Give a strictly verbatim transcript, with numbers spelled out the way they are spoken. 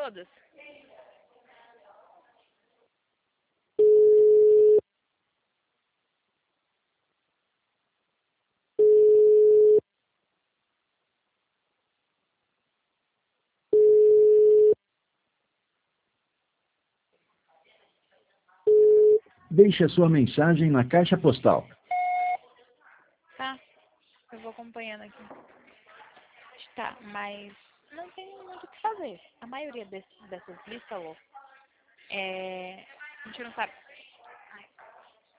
todas? Deixe a sua mensagem na caixa postal. Tá, eu vou acompanhando aqui. Tá, mas não tem muito o que fazer. A maioria desse, dessas listas, Lô, é, a gente não sabe